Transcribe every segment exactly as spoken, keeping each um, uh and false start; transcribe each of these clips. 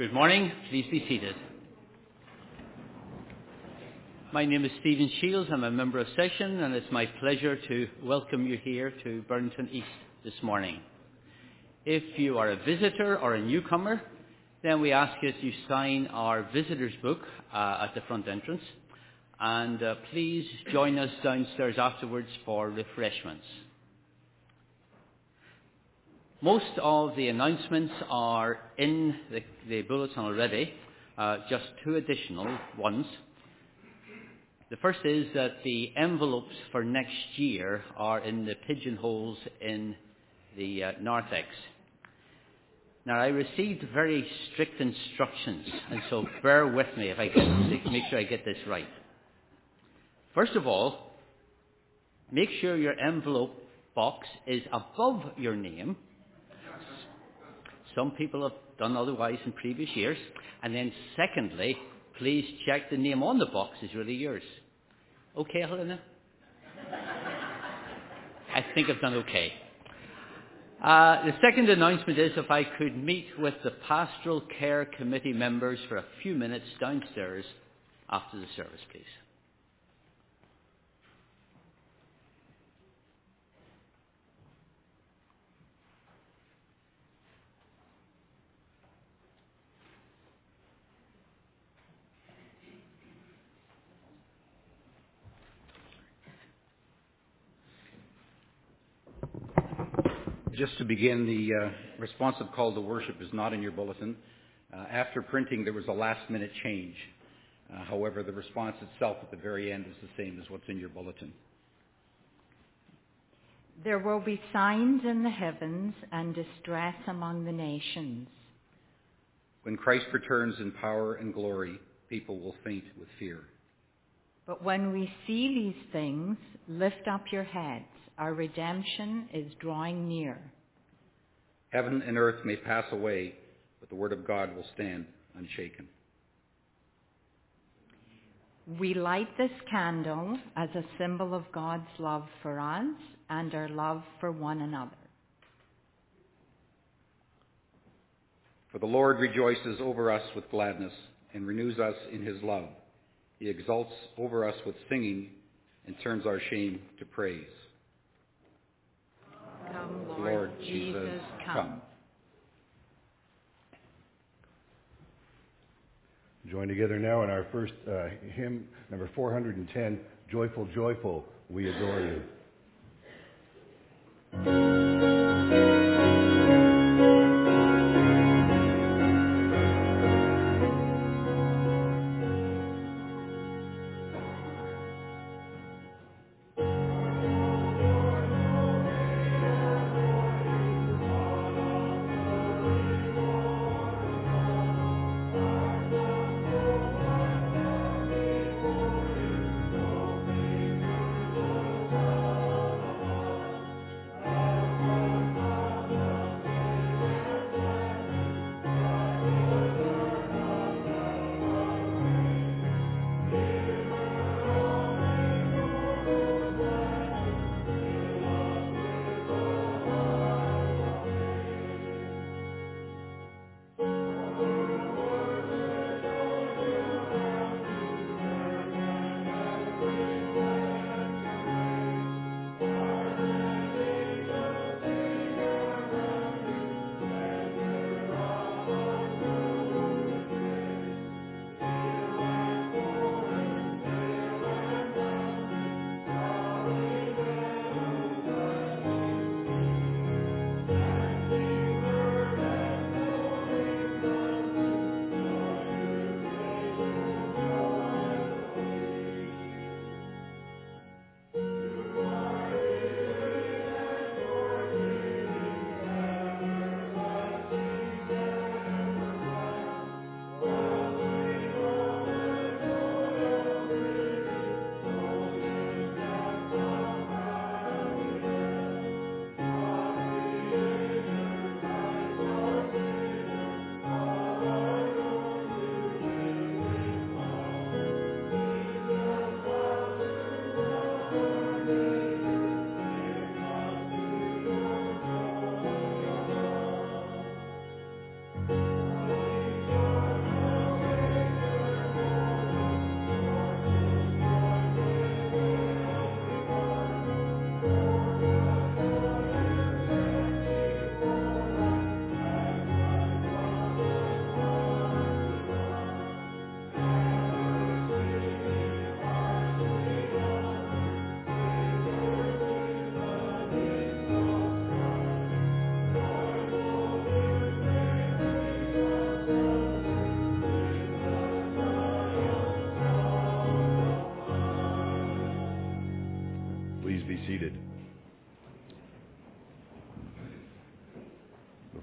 Good morning. Please be seated. My name is Stephen Shields. I'm a member of Session, and it's my pleasure to welcome you here to Burlington East this morning. If you are a visitor or a newcomer, then we ask you to sign our visitor's book uh, at the front entrance, and uh, please join us downstairs afterwards for refreshments. Most of the announcements are in the, the bulletin already, uh, just two additional ones. The first is that the envelopes for next year are in the pigeonholes in the uh, narthex. Now, I received very strict instructions, and so bear with me if I get, make sure I get this right. First of all, make sure your envelope box is above your name. Some people have done otherwise in previous years. And then secondly, please check the name on the box is really yours. Okay, Helena? I think I've done okay. Uh, the second announcement is if I could meet with the Pastoral Care Committee members for a few minutes downstairs after the service, please. Just to begin, the uh, responsive call to worship is not in your bulletin. Uh, after printing, there was a last-minute change. Uh, however, the response itself at the very end is the same as what's in your bulletin. There will be signs in the heavens and distress among the nations. When Christ returns in power and glory, people will faint with fear. But when we see these things, lift up your heads. Our redemption is drawing near. Heaven and earth may pass away, but the word of God will stand unshaken. We light this candle as a symbol of God's love for us and our love for one another. For the Lord rejoices over us with gladness and renews us in his love. He exults over us with singing and turns our shame to praise. Come, Lord, Lord Jesus, Jesus, come. come. Join together now in our first uh, hymn, number four hundred ten, Joyful, Joyful, We Adore You.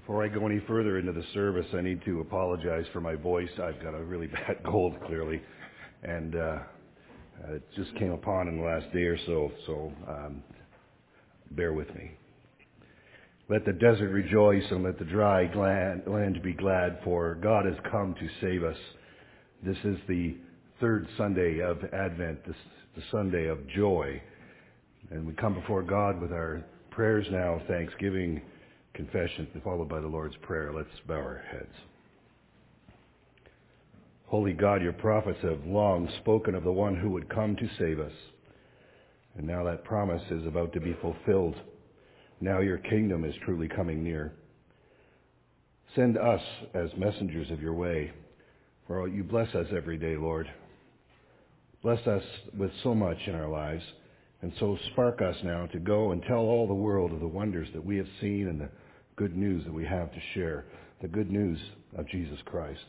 Before I go any further into the service, I need to apologize for my voice. I've got a really bad cold, clearly, and uh, it just came upon in the last day or so, so um, bear with me. Let the desert rejoice and let the dry land, land be glad, for God has come to save us. This is the third Sunday of Advent, this, the Sunday of joy. And we come before God with our prayers now, thanksgiving, confession, followed by the Lord's Prayer. Let's bow our heads. Holy God, your prophets have long spoken of the one who would come to save us. And now that promise is about to be fulfilled. Now your kingdom is truly coming near. Send us as messengers of your way, for you bless us every day, Lord. Bless us with so much in our lives, and so spark us now to go and tell all the world of the wonders that we have seen and the good news that we have to share, the good news of Jesus Christ.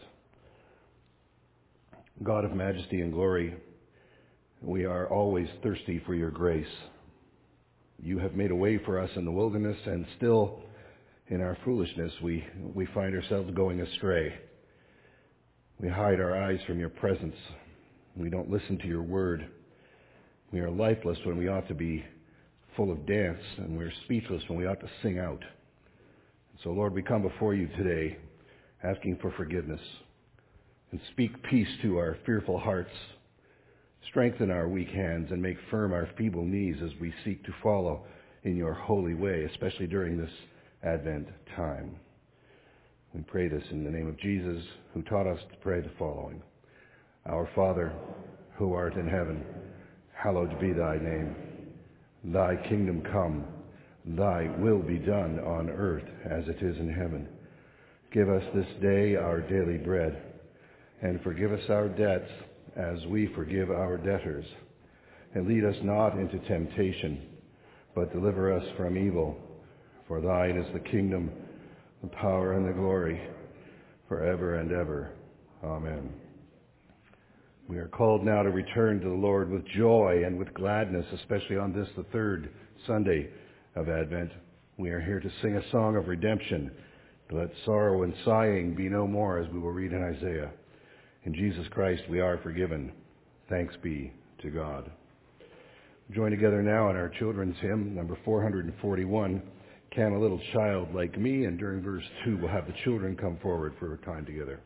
God of majesty and glory, we are always thirsty for your grace. You have made a way for us in the wilderness, and still in our foolishness we, we find ourselves going astray. We hide our eyes from your presence. We don't listen to your word. We are lifeless when we ought to be full of dance, and we're speechless when we ought to sing out. So, Lord, we come before you today asking for forgiveness, and speak peace to our fearful hearts. Strengthen our weak hands and make firm our feeble knees as we seek to follow in your holy way, especially during this Advent time. We pray this in the name of Jesus, who taught us to pray the following. Our Father, who art in heaven, hallowed be thy name. Thy kingdom come, thy will be done on earth as it is in heaven. Give us this day our daily bread, and forgive us our debts as we forgive our debtors. And lead us not into temptation, but deliver us from evil. For thine is the kingdom, the power, and the glory, forever and ever. Amen. We are called now to return to the Lord with joy and with gladness, especially on this, the third Sunday of Advent. We are here to sing a song of redemption. Let sorrow and sighing be no more, as we will read in Isaiah. In Jesus Christ we are forgiven. Thanks be to God. Join together now in our children's hymn, number four hundred forty-one, Can a Little Child Like Me? And during verse two, we'll have the children come forward for a time together.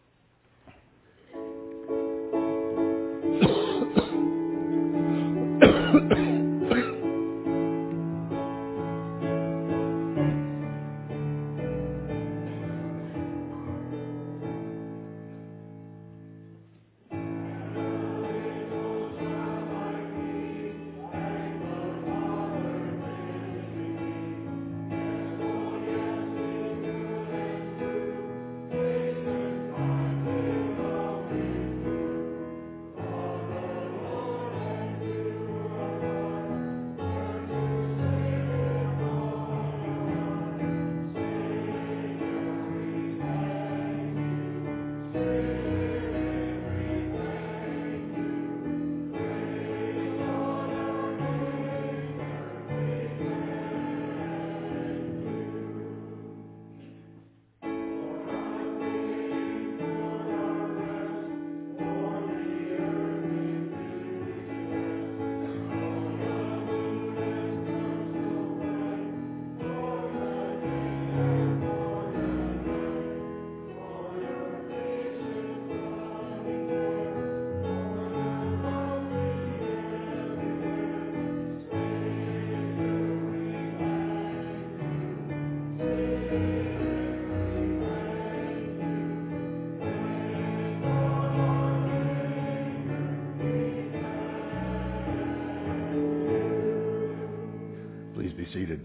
Seated.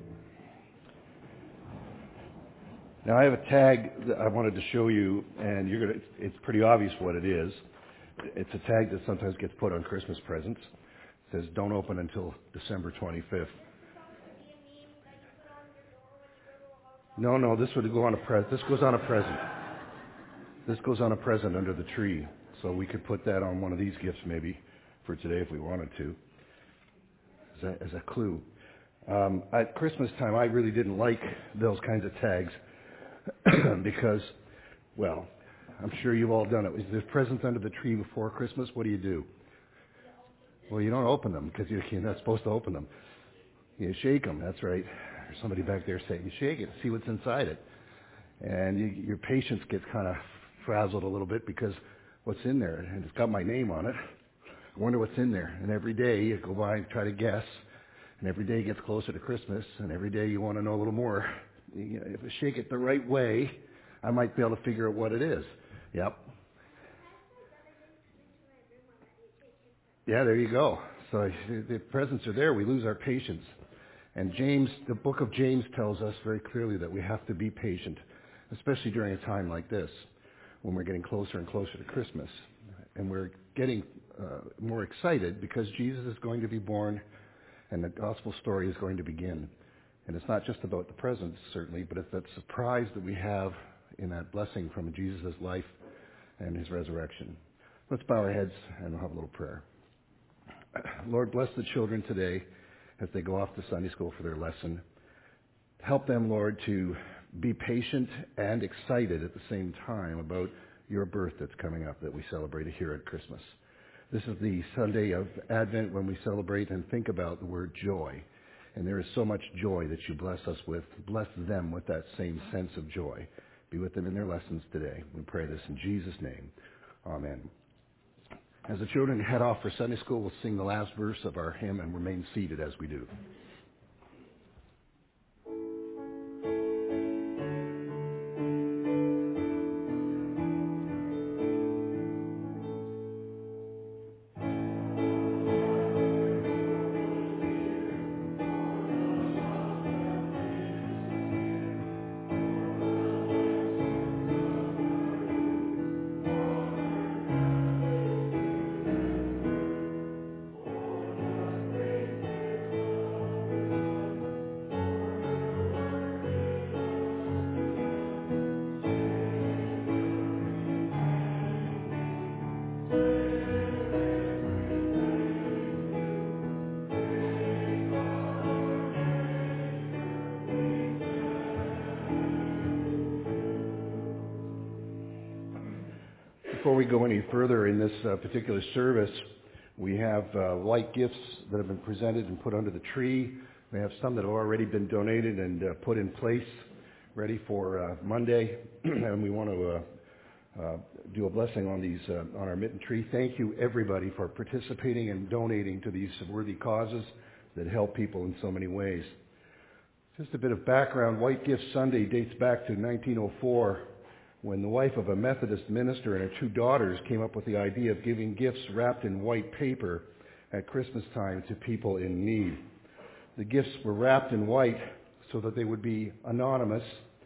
Now I have a tag that I wanted to show you, and you're gonna, it's pretty obvious what it is. It's a tag that sometimes gets put on Christmas presents. It says, don't open until December twenty-fifth. No, no, this would go on a present. This goes on a present. This goes on a present under the tree. So we could put that on one of these gifts maybe for today if we wanted to, as a, as a clue. Um, at Christmas time, I really didn't like those kinds of tags. because, well, I'm sure you've all done it. If there's presents under the tree before Christmas, what do you do? Well, you don't open them because you're not supposed to open them. You shake them, that's right. There's somebody back there saying, you shake it, see what's inside it. And you, your patience gets kind of frazzled a little bit because what's in there? And it's got my name on it. I wonder what's in there. And every day you go by and try to guess. And every day gets closer to Christmas. And every day you want to know a little more. You know, if I shake it the right way, I might be able to figure out what it is. Yep. Yeah, there you go. So the presents are there. We lose our patience. And James, the book of James tells us very clearly that we have to be patient, especially during a time like this, when we're getting closer and closer to Christmas. And we're getting uh, more excited because Jesus is going to be born and the gospel story is going to begin. And it's not just about the presents, certainly, but it's that surprise that we have in that blessing from Jesus' life and his resurrection. Let's bow our heads and we'll have a little prayer. Lord, bless the children today as they go off to Sunday school for their lesson. Help them, Lord, to be patient and excited at the same time about your birth that's coming up that we celebrate here at Christmas. This is the Sunday of Advent when we celebrate and think about the word joy. And there is so much joy that you bless us with. Bless them with that same sense of joy. Be with them in their lessons today. We pray this in Jesus' name. Amen. As the children head off for Sunday school, we'll sing the last verse of our hymn and remain seated as we do. Before we go any further in this uh, particular service, we have uh, light gifts that have been presented and put under the tree. We have some that have already been donated and uh, put in place, ready for uh, Monday. And we want to uh, uh, do a blessing on these uh, on our mitten tree. Thank you, everybody, for participating and donating to these worthy causes that help people in so many ways. Just a bit of background. White Gift Sunday dates back to nineteen oh four. When the wife of a Methodist minister and her two daughters came up with the idea of giving gifts wrapped in white paper at Christmas time to people in need. The gifts were wrapped in white so that they would be anonymous,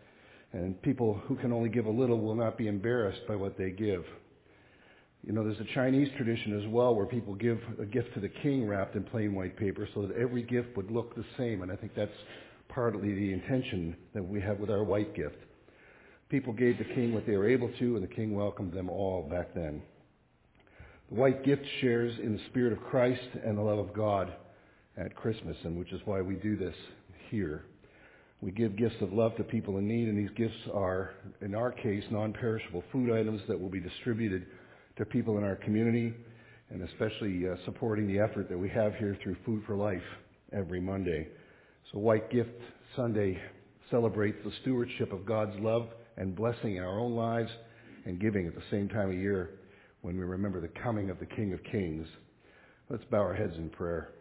and people who can only give a little will not be embarrassed by what they give. You know, there's a Chinese tradition as well where people give a gift to the king wrapped in plain white paper so that every gift would look the same, and I think that's partly the intention that we have with our white gift. People gave the king what they were able to, and the king welcomed them all back then. The white gift shares in the spirit of Christ and the love of God at Christmas, and which is why we do this here. We give gifts of love to people in need, and these gifts are, in our case, non-perishable food items that will be distributed to people in our community, and especially uh, supporting the effort that we have here through Food for Life every Monday. So White Gift Sunday celebrates the stewardship of God's love and blessing in our own lives and giving at the same time of year when we remember the coming of the King of Kings. Let's bow our heads in prayer.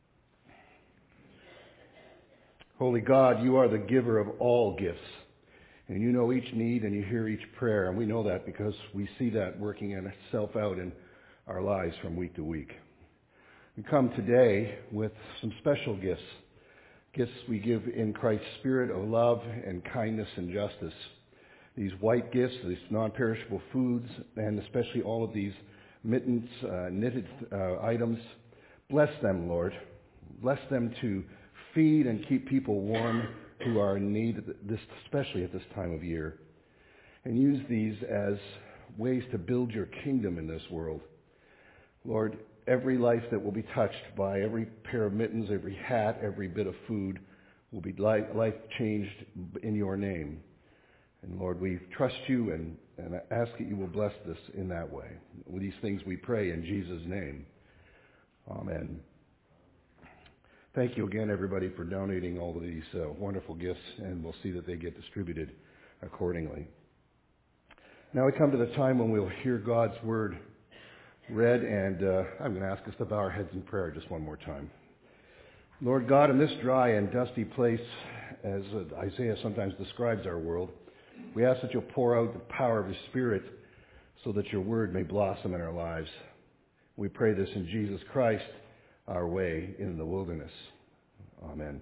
Holy God, you are the giver of all gifts, and you know each need and you hear each prayer, and we know that because we see that working itself out in our lives from week to week. We come today with some special gifts, gifts we give in Christ's spirit of love and kindness and justice. These white gifts, these non-perishable foods, and especially all of these mittens, uh, knitted uh, items, bless them, Lord. Bless them to feed and keep people warm who are in need, this, especially at this time of year. And use these as ways to build your kingdom in this world. Lord, every life that will be touched by every pair of mittens, every hat, every bit of food will be life changed in your name. And Lord, we trust you and, and ask that you will bless this in that way. With these things we pray in Jesus' name. Amen. Thank you again, everybody, for donating all of these uh, wonderful gifts, and we'll see that they get distributed accordingly. Now we come to the time when we'll hear God's word read, and uh, I'm going to ask us to bow our heads in prayer just one more time. Lord God, in this dry and dusty place, as uh, Isaiah sometimes describes our world, we ask that you'll pour out the power of your Spirit so that your word may blossom in our lives. We pray this in Jesus Christ, our way in the wilderness. Amen.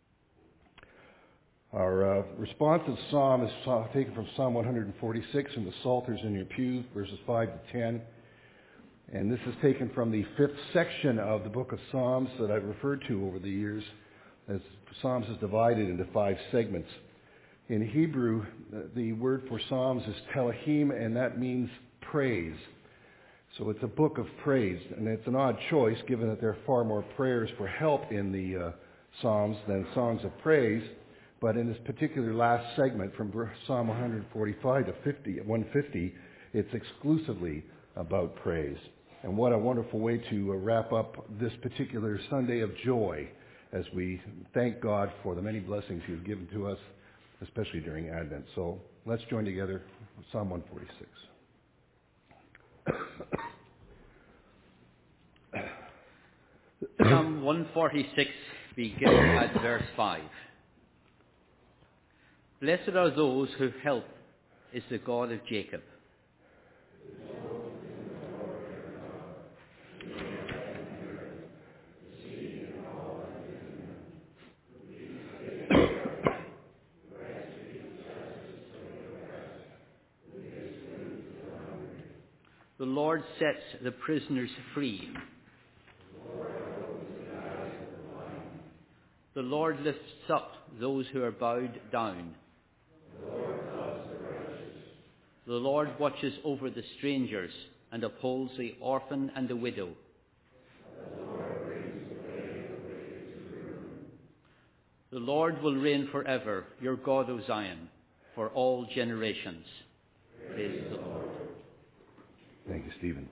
Our uh, responsive psalm is taken from Psalm one forty-six in the Psalters in your pew, verses five to ten. And this is taken from the fifth section of the book of Psalms that I've referred to over the years, as Psalms is divided into five segments. In Hebrew, the word for Psalms is telahim, and that means praise. So it's a book of praise, and it's an odd choice given that there are far more prayers for help in the uh, Psalms than songs of praise. But in this particular last segment, from Psalm one forty-five to one fifty, it's exclusively about praise. And what a wonderful way to uh, wrap up this particular Sunday of joy as we thank God for the many blessings He has given to us, especially during Advent. So let's join together with Psalm one forty-six. Psalm one forty-six begins at verse five. Blessed are those whose help is the God of Jacob. The Lord sets the prisoners free. The Lord lifts up those who are bowed down. The Lord watches over the strangers and upholds the orphan and the widow. The Lord will reign forever, your God, O Zion, for all generations. Praise the Lord. Thank you, Stephen.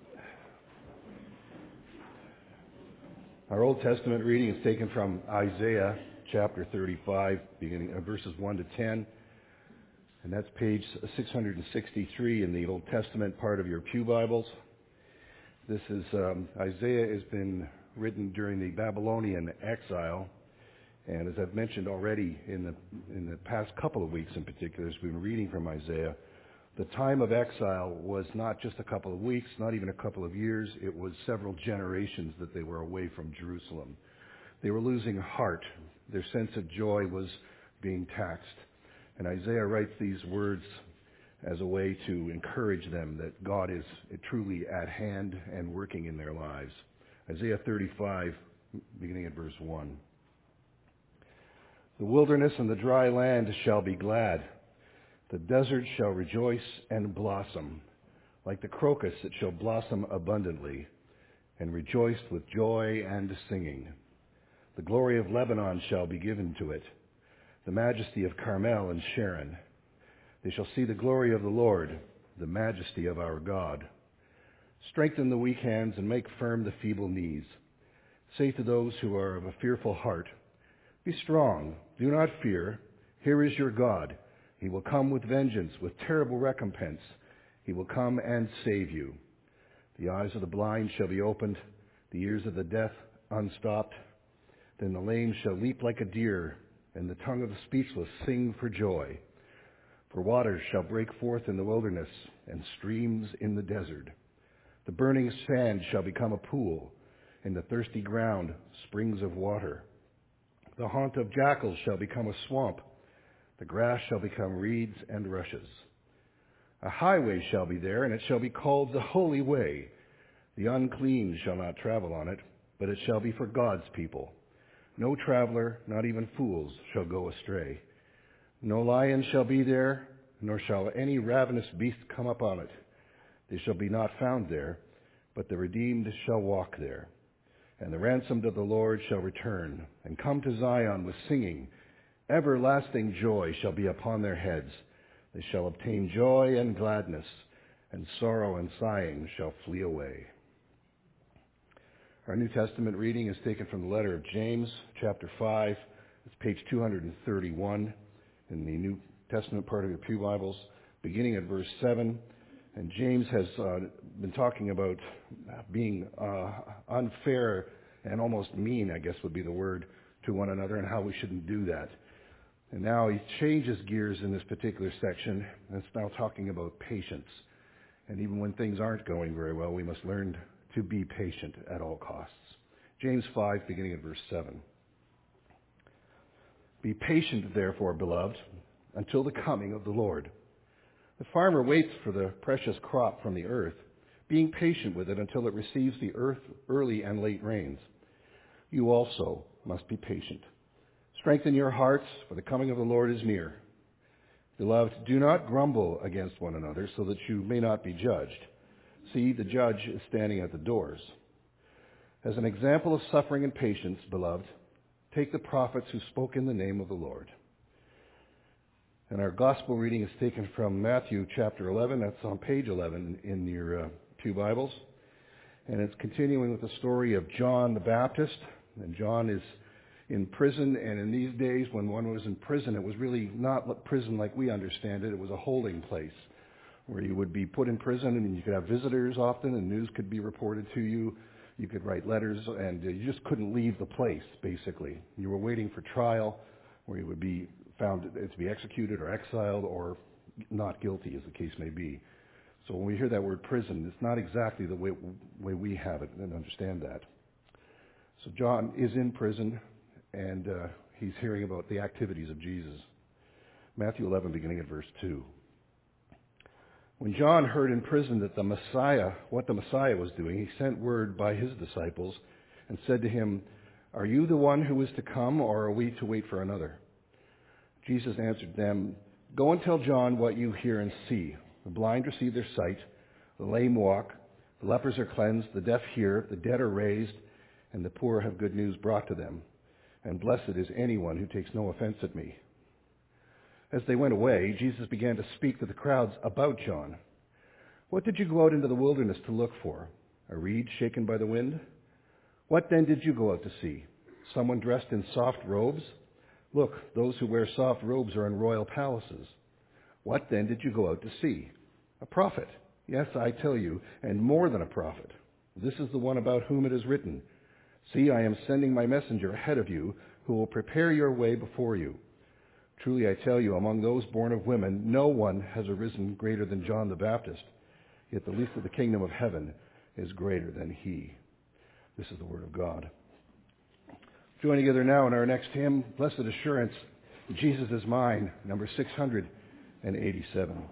Our Old Testament reading is taken from Isaiah chapter thirty-five, beginning of verses one to ten. And that's page six sixty-three in the Old Testament part of your pew Bibles. This is, um, Isaiah has been written during the Babylonian exile. And as I've mentioned already in the, in the past couple of weeks in particular, as we've been reading from Isaiah, the time of exile was not just a couple of weeks, not even a couple of years. It was several generations that they were away from Jerusalem. They were losing heart. Their sense of joy was being taxed. And Isaiah writes these words as a way to encourage them that God is truly at hand and working in their lives. Isaiah thirty-five, beginning at verse one. The wilderness and the dry land shall be glad. The desert shall rejoice and blossom, like the crocus it shall blossom abundantly, and rejoice with joy and singing. The glory of Lebanon shall be given to it, the majesty of Carmel and Sharon. They shall see the glory of the Lord, the majesty of our God. Strengthen the weak hands and make firm the feeble knees. Say to those who are of a fearful heart, be strong, do not fear. Here is your God. He will come with vengeance, with terrible recompense. He will come and save you. The eyes of the blind shall be opened, the ears of the deaf unstopped. Then the lame shall leap like a deer, and the tongue of the speechless sing for joy. For waters shall break forth in the wilderness, and streams in the desert. The burning sand shall become a pool, and the thirsty ground springs of water. The haunt of jackals shall become a swamp. The grass shall become reeds and rushes. A highway shall be there, and it shall be called the Holy Way. The unclean shall not travel on it, but it shall be for God's people. No traveler, not even fools, shall go astray. No lion shall be there, nor shall any ravenous beast come upon it. They shall be not found there, but the redeemed shall walk there. And the ransomed of the Lord shall return, and come to Zion with singing. Everlasting joy shall be upon their heads. They shall obtain joy and gladness, and sorrow and sighing shall flee away. Our New Testament reading is taken from the letter of James, chapter five. It's page two hundred thirty-one in the New Testament part of your pew Bibles, beginning at verse seven. And James has uh, been talking about being uh, unfair and almost mean, I guess would be the word, to one another, and how we shouldn't do that. And now he changes gears in this particular section, and it's now talking about patience. And even when things aren't going very well, we must learn to be patient at all costs. James five, beginning at verse seven. Be patient, therefore, beloved, until the coming of the Lord. The farmer waits for the precious crop from the earth, being patient with it until it receives the earth early and late rains. You also must be patient. Strengthen your hearts, for the coming of the Lord is near. Beloved, do not grumble against one another, so that you may not be judged. See, the judge is standing at the doors. As an example of suffering and patience, beloved, take the prophets who spoke in the name of the Lord. And our gospel reading is taken from Matthew chapter eleven. That's on page eleven in your uh, pew Bibles. And it's continuing with the story of John the Baptist. And John is in prison, and in these days when one was in prison, it was really not prison like we understand it. It was a holding place where you would be put in prison, and you could have visitors often, and news could be reported to you. You could write letters, and you just couldn't leave the place, basically. You were waiting for trial, where you would be found to be executed or exiled or not guilty, as the case may be. So when we hear that word prison, it's not exactly the way, way we have it and understand that. So John is in prison, and uh, he's hearing about the activities of Jesus. Matthew eleven, beginning at verse two. When John heard in prison that the Messiah, what the Messiah was doing, he sent word by his disciples and said to him, "Are you the one who is to come, or are we to wait for another?" Jesus answered them, "Go and tell John what you hear and see. The blind receive their sight, the lame walk, the lepers are cleansed, the deaf hear, the dead are raised, and the poor have good news brought to them. And blessed is anyone who takes no offense at me." As they went away, Jesus began to speak to the crowds about John. "What did you go out into the wilderness to look for? A reed shaken by the wind? What then did you go out to see? Someone dressed in soft robes? Look, those who wear soft robes are in royal palaces. What then did you go out to see? A prophet. Yes, I tell you, and more than a prophet. This is the one about whom it is written, 'See, I am sending my messenger ahead of you, who will prepare your way before you.' Truly I tell you, among those born of women, no one has arisen greater than John the Baptist. Yet the least of the kingdom of heaven is greater than he." This is the word of God. Join together now in our next hymn, Blessed Assurance, Jesus is Mine, number six hundred eighty-seven.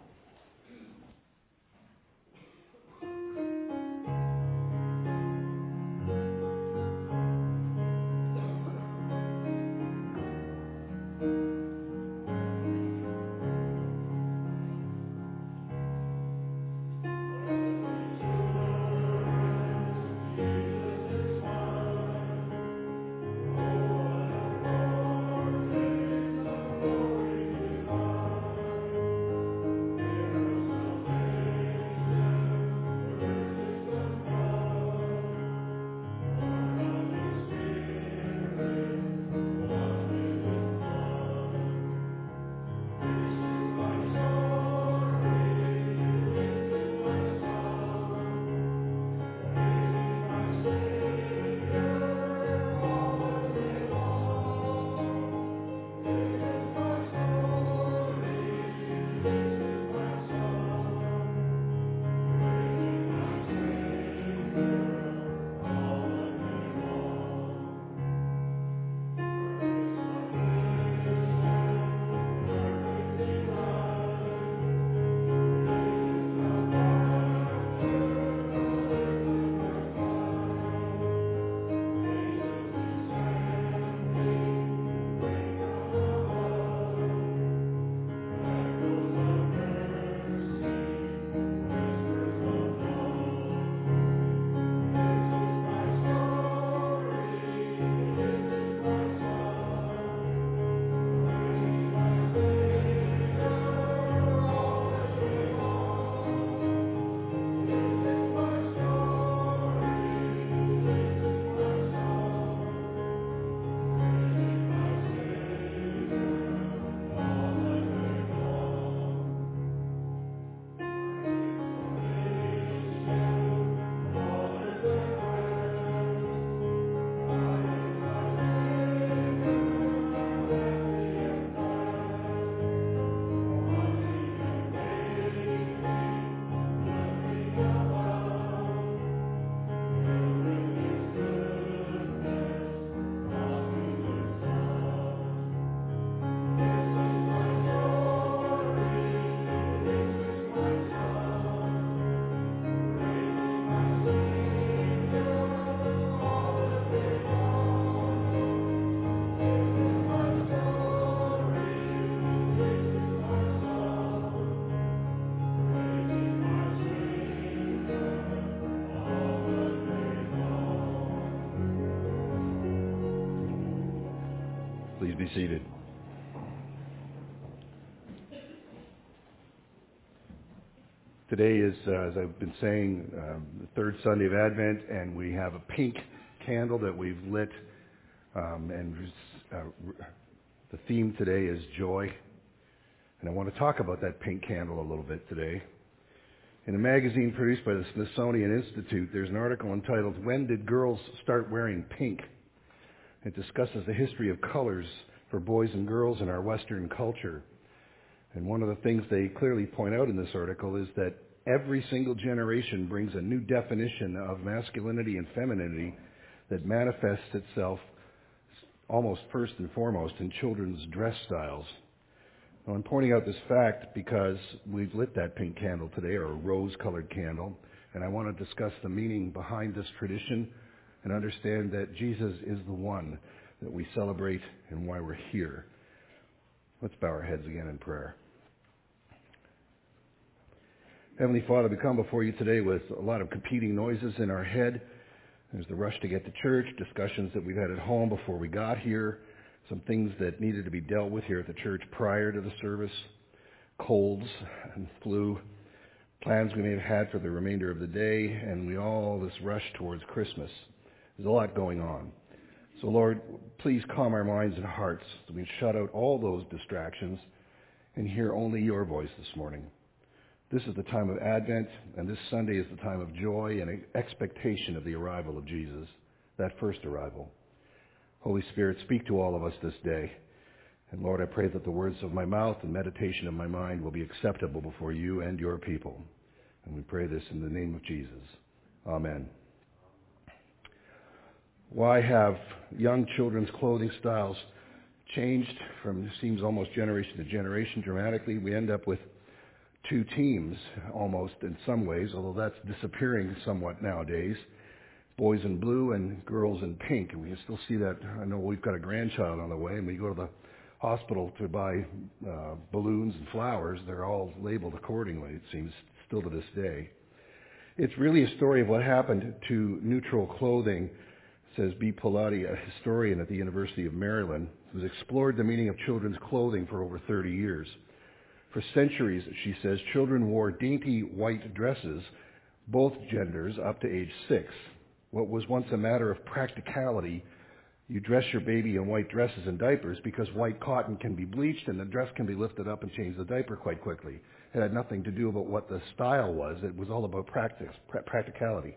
be seated. Today is, uh, as I've been saying, um, the third Sunday of Advent, and we have a pink candle that we've lit. Um, and uh, the theme today is joy. And I want to talk about that pink candle a little bit today. In a magazine produced by the Smithsonian Institute, there's an article entitled, "When Did Girls Start Wearing Pink?" It discusses the history of colors for boys and girls in our Western culture. And one of the things they clearly point out in this article is that every single generation brings a new definition of masculinity and femininity that manifests itself almost first and foremost in children's dress styles. Now, I'm pointing out this fact because we've lit that pink candle today, or a rose-colored candle, and I want to discuss the meaning behind this tradition and understand that Jesus is the one that we celebrate and why we're here. Let's bow our heads again in prayer. Heavenly Father, we come before you today with a lot of competing noises in our head. There's the rush to get to church, discussions that we've had at home before we got here, some things that needed to be dealt with here at the church prior to the service, colds and flu, plans we may have had for the remainder of the day, and we all this rush towards Christmas. There's a lot going on. So Lord, please calm our minds and hearts so we can shut out all those distractions and hear only your voice this morning. This is the time of Advent, and this Sunday is the time of joy and expectation of the arrival of Jesus, that first arrival. Holy Spirit, speak to all of us this day. And Lord, I pray that the words of my mouth and meditation of my mind will be acceptable before you and your people. And we pray this in the name of Jesus. Amen. Why have young children's clothing styles changed from, it seems almost generation to generation dramatically? We end up with two teams almost in some ways, although that's disappearing somewhat nowadays. Boys in blue and girls in pink. And we still see that. I know we've got a grandchild on the way, and we go to the hospital to buy uh, balloons and flowers. They're all labeled accordingly, it seems, still to this day. It's really a story of what happened to neutral clothing, says B. Pilati, a historian at the University of Maryland, who's explored the meaning of children's clothing for over thirty years. For centuries, she says, children wore dainty white dresses, both genders, up to age six. What was once a matter of practicality, you dress your baby in white dresses and diapers because white cotton can be bleached and the dress can be lifted up and change the diaper quite quickly. It had nothing to do about what the style was. It was all about practice, practicality.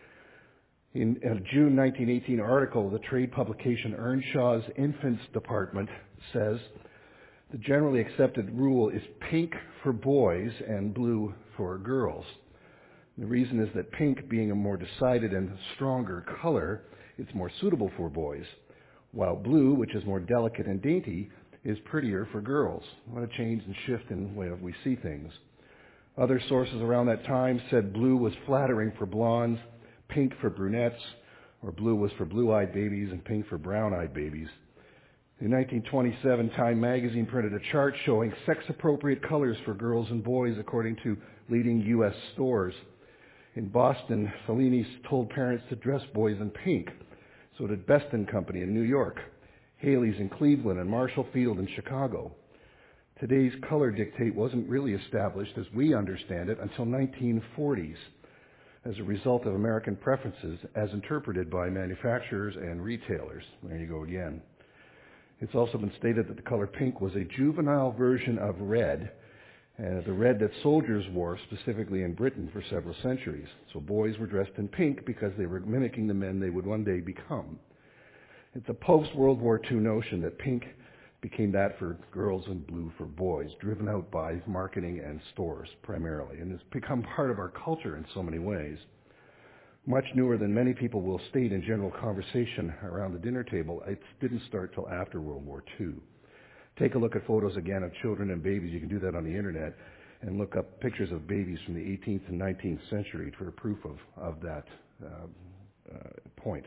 In a June nineteen eighteen article, the trade publication Earnshaw's Infants Department says, the generally accepted rule is pink for boys and blue for girls. The reason is that pink, being a more decided and stronger color, it's more suitable for boys, while blue, which is more delicate and dainty, is prettier for girls. What a change and shift in the way we see things. Other sources around that time said blue was flattering for blondes, pink for brunettes, or blue was for blue-eyed babies and pink for brown-eyed babies. In nineteen twenty-seven, Time magazine printed a chart showing sex-appropriate colors for girls and boys according to leading U S stores. In Boston, Fellini told parents to dress boys in pink. So did Best and Company in New York, Haley's in Cleveland, and Marshall Field in Chicago. Today's color dictate wasn't really established as we understand it until nineteen forties as a result of American preferences as interpreted by manufacturers and retailers. There you go again. It's also been stated that the color pink was a juvenile version of red, uh, the red that soldiers wore specifically in Britain for several centuries. So boys were dressed in pink because they were mimicking the men they would one day become. It's a post-World War Two notion that pink became that for girls and blue for boys, driven out by marketing and stores primarily. And it's become part of our culture in so many ways. Much newer than many people will state in general conversation around the dinner table, it didn't start till after World War Two. Take a look at photos again of children and babies. You can do that on the internet and look up pictures of babies from the eighteenth and nineteenth century for proof of, of that uh, uh, point.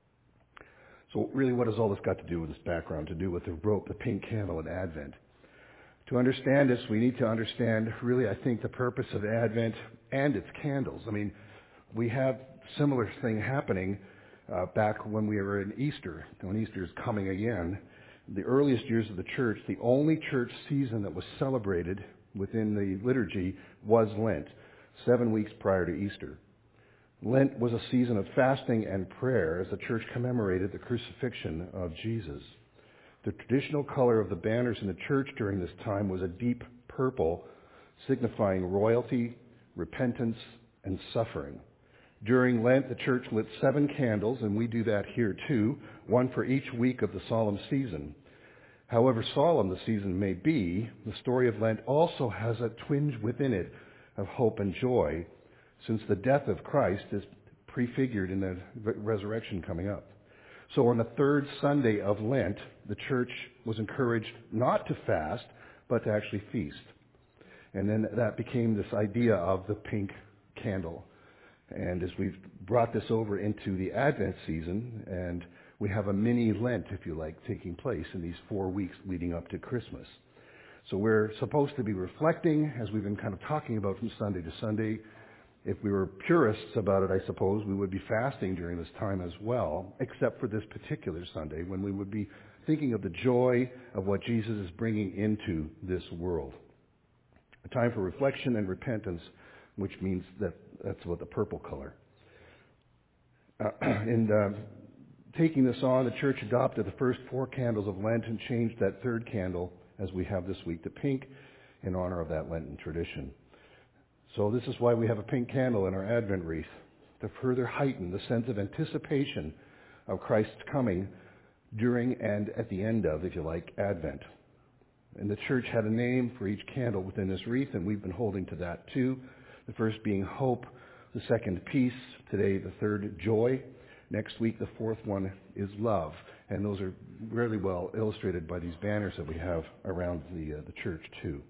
So really, what has all this got to do with this background, to do with the rope, the pink candle at Advent? To understand this, we need to understand, really, I think, the purpose of Advent and its candles. I mean, we have similar thing happening uh, back when we were in Easter, when Easter is coming again. the earliest years of the church, the only church season that was celebrated within the liturgy was Lent, seven weeks prior to Easter. Lent was a season of fasting and prayer as the church commemorated the crucifixion of Jesus. The traditional color of the banners in the church during this time was a deep purple, signifying royalty, repentance, and suffering. During Lent, the church lit seven candles, and we do that here too, one for each week of the solemn season. However solemn the season may be, the story of Lent also has a twinge within it of hope and joy, since the death of Christ is prefigured in the resurrection coming up. So on the third Sunday of Lent, the church was encouraged not to fast, but to actually feast. And then that became this idea of the pink candle. And as we've brought this over into the Advent season, and we have a mini Lent, if you like, taking place in these four weeks leading up to Christmas. So we're supposed to be reflecting, as we've been kind of talking about from Sunday to Sunday. If we were purists about it, I suppose, we would be fasting during this time as well, except for this particular Sunday, when we would be thinking of the joy of what Jesus is bringing into this world. A time for reflection and repentance, which means that that's what the purple color. Uh, and uh, taking this on, the church adopted the first four candles of Lent and changed that third candle, as we have this week, to pink in honor of that Lenten tradition. So this is why we have a pink candle in our Advent wreath, to further heighten the sense of anticipation of Christ's coming during and at the end of, if you like, Advent. And the church had a name for each candle within this wreath, and we've been holding to that too. The first being hope, the second peace, today the third joy. Next week the fourth one is love. And those are really well illustrated by these banners that we have around the, uh, the church too.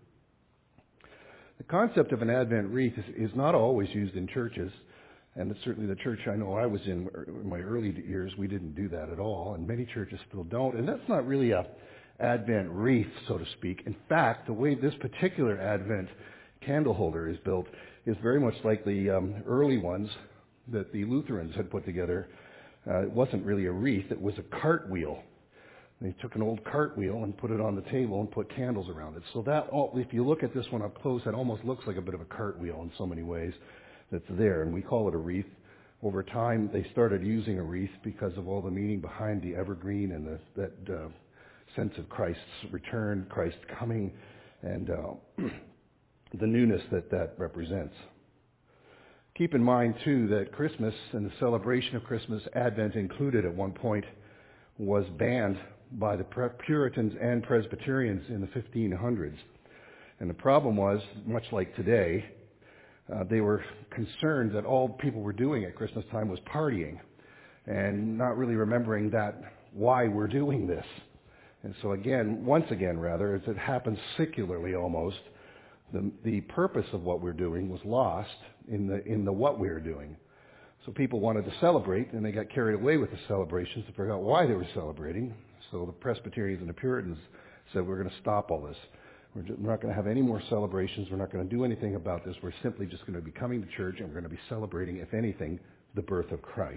The concept of an Advent wreath is, is not always used in churches, and it's certainly the church I know I was in in my early years, we didn't do that at all, and many churches still don't. And that's not really a Advent wreath, so to speak. In fact, the way this particular Advent candle holder is built is very much like the um, early ones that the Lutherans had put together. Uh, it wasn't really a wreath, it was a cartwheel. They took an old cartwheel and put it on the table and put candles around it. So that, if you look at this one up close, that almost looks like a bit of a cartwheel in so many ways that's there, and we call it a wreath. Over time, they started using a wreath because of all the meaning behind the evergreen and the, that uh, sense of Christ's return, Christ's coming, and uh, the newness that that represents. Keep in mind, too, that Christmas and the celebration of Christmas, Advent included at one point, was banned by the Puritans and Presbyterians in the fifteen hundreds. And the problem was, much like today, uh, they were concerned that all people were doing at Christmas time was partying and not really remembering that why we're doing this. And so again, once again rather, as it happens secularly almost, the, the purpose of what we're doing was lost in the in the what we were doing. So people wanted to celebrate, and they got carried away with the celebrations and forgot why they were celebrating. So the Presbyterians and the Puritans said, we're going to stop all this. We're not going to have any more celebrations. We're not going to do anything about this. We're simply just going to be coming to church, and we're going to be celebrating, if anything, the birth of Christ.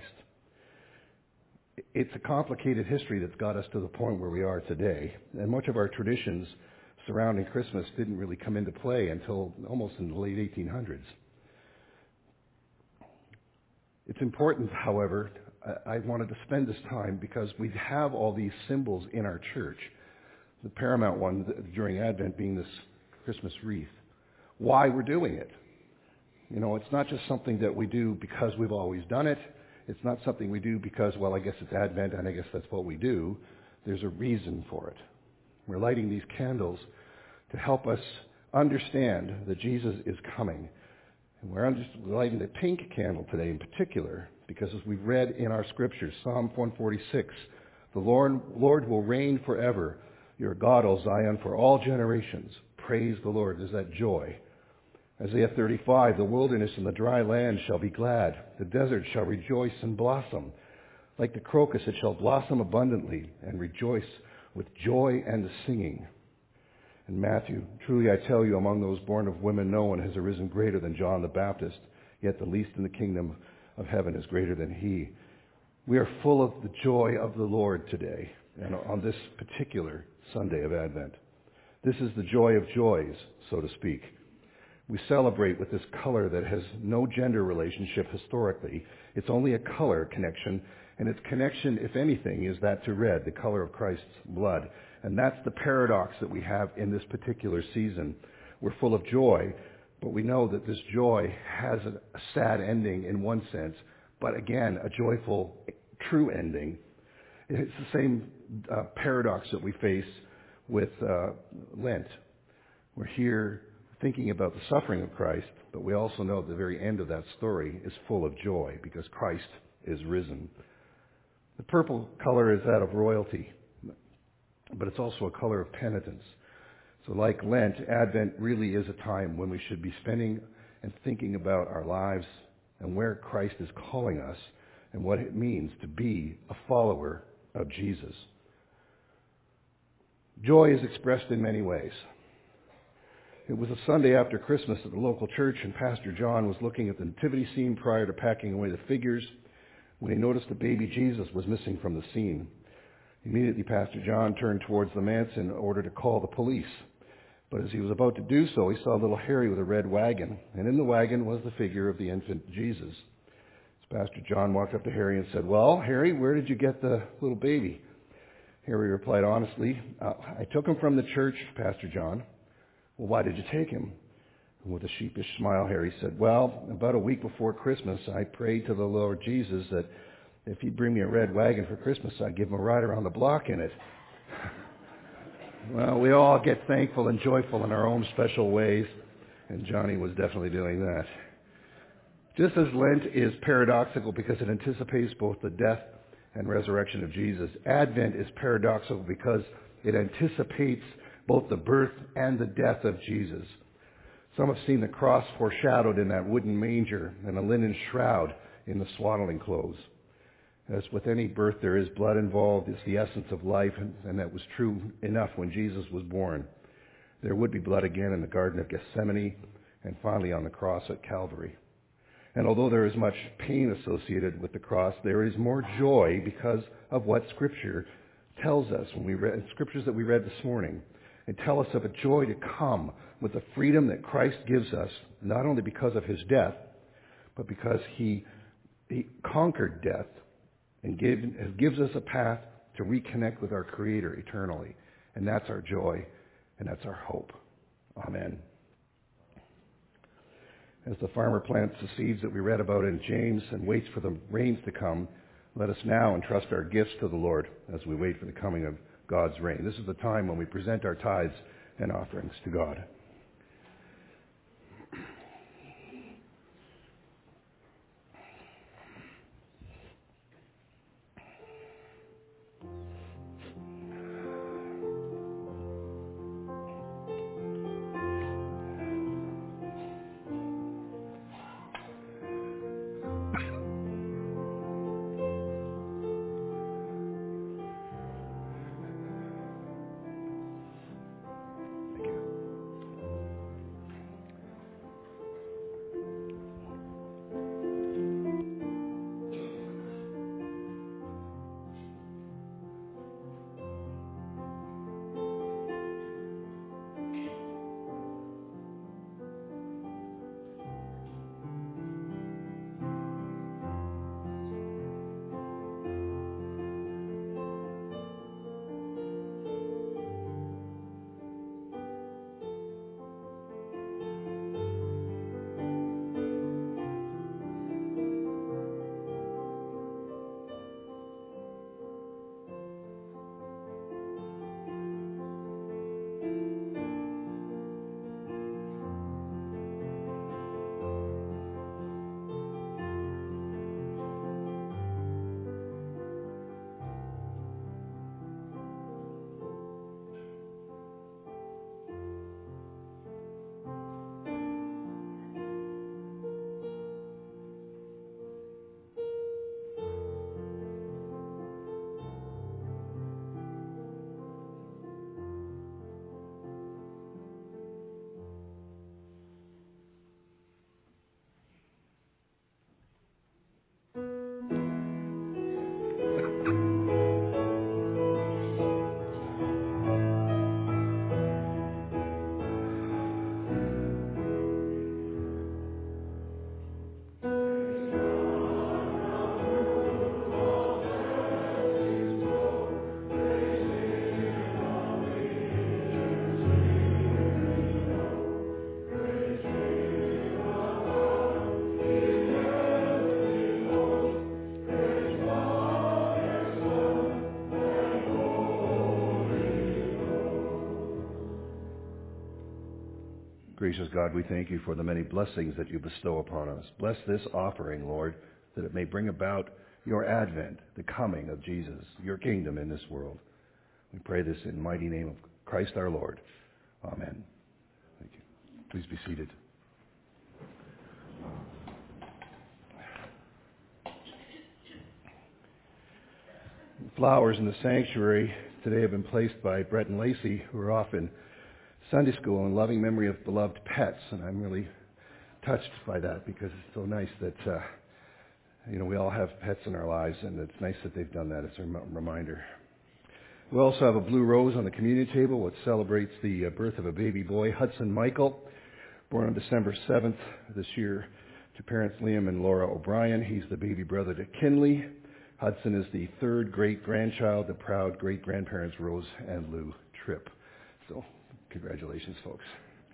It's a complicated history that's got us to the point where we are today, and much of our traditions surrounding Christmas didn't really come into play until almost in the late eighteen hundreds. It's important, however, I wanted to spend this time because we have all these symbols in our church. The paramount one during Advent being this Christmas wreath. Why we're doing it. You know, it's not just something that we do because we've always done it. It's not something we do because, well, I guess it's Advent and I guess that's what we do. There's a reason for it. We're lighting these candles to help us understand that Jesus is coming. And we're lighting the pink candle today in particular because, as we've read in our scriptures, Psalm one forty-six, the Lord, Lord will reign forever. Your God, O Zion, for all generations. Praise the Lord. There's that joy. Isaiah thirty-five, the wilderness and the dry land shall be glad. The desert shall rejoice and blossom. Like the crocus, it shall blossom abundantly and rejoice with joy and singing. In Matthew, truly I tell you, among those born of women, no one has arisen greater than John the Baptist, yet the least in the kingdom of heaven is greater than he. We are full of the joy of the Lord today. and on this particular Sunday of Advent. This is the joy of joys, so to speak. We celebrate with this color that has no gender relationship historically. It's only a color connection, and its connection, if anything, is that to red, the color of Christ's blood. And that's the paradox that we have in this particular season. We're full of joy, but we know that this joy has a, a sad ending in one sense, but again, a joyful, true ending. It's the same uh, paradox that we face with uh, Lent. We're here thinking about the suffering of Christ, but we also know the very end of that story is full of joy because Christ is risen. The purple color is that of royalty, but it's also a color of penitence. So like Lent, Advent really is a time when we should be spending and thinking about our lives and where Christ is calling us and what it means to be a follower of Jesus. Joy is expressed in many ways. It was a Sunday after Christmas at the local church, and Pastor John was looking at the nativity scene prior to packing away the figures when he noticed the baby Jesus was missing from the scene. Immediately, Pastor John turned towards the manse in order to call the police. But as he was about to do so, he saw little Harry with a red wagon, and in the wagon was the figure of the infant Jesus. As Pastor John walked up to Harry and said, "Well, Harry, where did you get the little baby?" Harry replied honestly, uh, "I took him from the church, Pastor John." "Well, why did you take him?" And with a sheepish smile, Harry said, "Well, about a week before Christmas, I prayed to the Lord Jesus that if he'd bring me a red wagon for Christmas, I'd give him a ride around the block in it." Well, we all get thankful and joyful in our own special ways, and Johnny was definitely doing that. Just as Lent is paradoxical because it anticipates both the death and resurrection of Jesus, Advent is paradoxical because it anticipates both the birth and the death of Jesus. Some have seen the cross foreshadowed in that wooden manger and a linen shroud in the swaddling clothes. As with any birth, there is blood involved. It's the essence of life, and, and that was true enough when Jesus was born. There would be blood again in the Garden of Gethsemane and finally on the cross at Calvary. And although there is much pain associated with the cross, there is more joy because of what Scripture tells us when we read Scriptures that we read this morning. And tell us of a joy to come with the freedom that Christ gives us, not only because of his death, but because he, he conquered death and gave, gives us a path to reconnect with our Creator eternally. And that's our joy, and that's our hope. Amen. As the farmer plants the seeds that we read about in James and waits for the rains to come, let us now entrust our gifts to the Lord as we wait for the coming of God's reign. This is the time when we present our tithes and offerings to God. Gracious God, we thank you for the many blessings that you bestow upon us. Bless this offering, Lord, that it may bring about your advent, the coming of Jesus, your kingdom in this world. We pray this in the mighty name of Christ our Lord. Amen. Thank you. Please be seated. Flowers in the sanctuary today have been placed by Brett and Lacey, who are off in Sunday school in loving memory of beloved pets, and I'm really touched by that because it's so nice that uh, you know we all have pets in our lives, and it's nice that they've done that as a rem- reminder. We also have a blue rose on the communion table, which celebrates the uh, birth of a baby boy, Hudson Michael, born on December seventh this year to parents Liam and Laura O'Brien. He's the baby brother to Kinley. Hudson is the third great-grandchild, the proud great-grandparents Rose and Lou Tripp. So, congratulations, folks.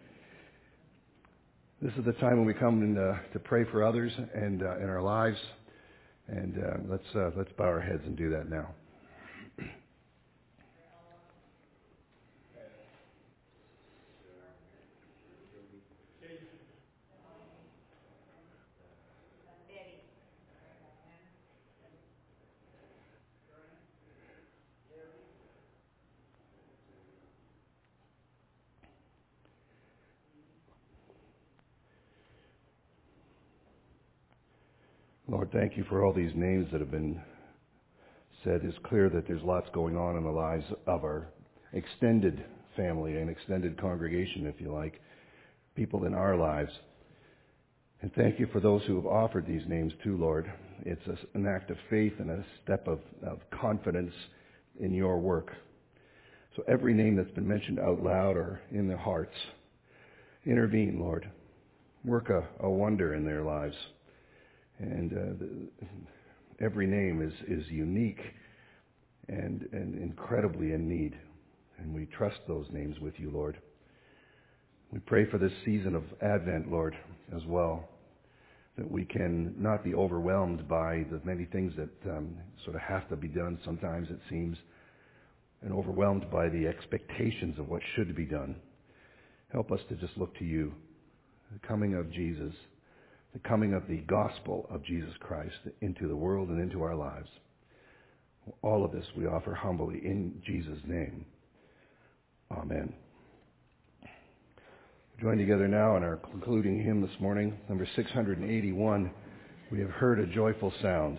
This is the time when we come in, uh, to pray for others and uh, in our lives, and uh, let's uh, let's bow our heads and do that now. Lord, thank you for all these names that have been said. It's clear that there's lots going on in the lives of our extended family and extended congregation, if you like, people in our lives. And thank you for those who have offered these names too, Lord. It's a, an act of faith and a step of, of confidence in your work. So every name that's been mentioned out loud or in their hearts, intervene, Lord. Work a, a wonder in their lives. And uh, the, every name is, is unique and, and incredibly in need. And we trust those names with you, Lord. We pray for this season of Advent, Lord, as well, that we can not be overwhelmed by the many things that um, sort of have to be done sometimes, it seems, and overwhelmed by the expectations of what should be done. Help us to just look to you, the coming of Jesus, the coming of the gospel of Jesus Christ into the world and into our lives. All of this we offer humbly in Jesus' name. Amen. Join together now in our concluding hymn this morning, number six hundred eighty-one. We have heard a joyful sound.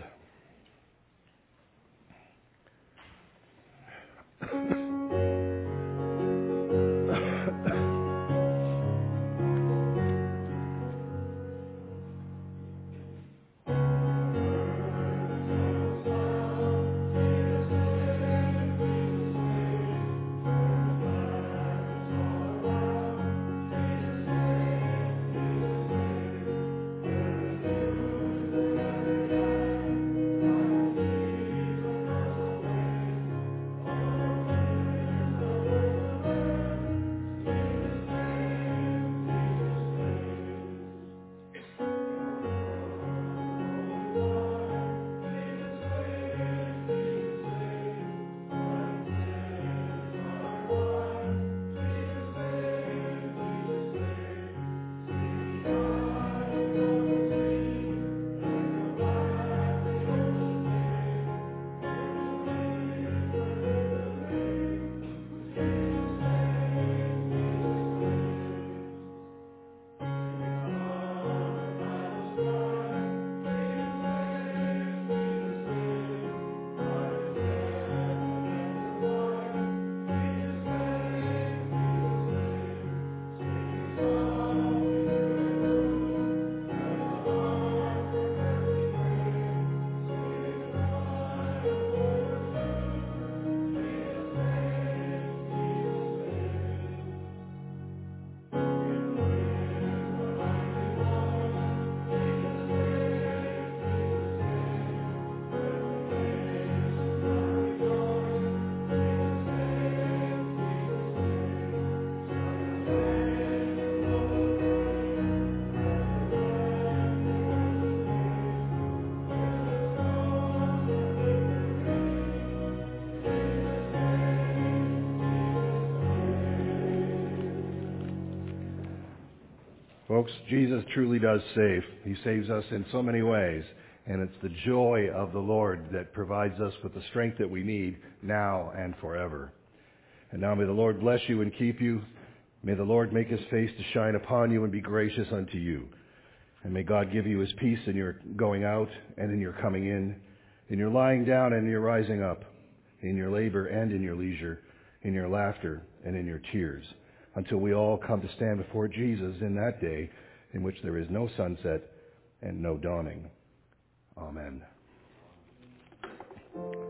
Folks, Jesus truly does save. He saves us in so many ways, and it's the joy of the Lord that provides us with the strength that we need now and forever. And now may the Lord bless you and keep you. May the Lord make his face to shine upon you and be gracious unto you. And may God give you his peace in your going out and in your coming in, in your lying down and in your rising up, in your labor and in your leisure, in your laughter and in your tears, until we all come to stand before Jesus in that day in which there is no sunset and no dawning. Amen.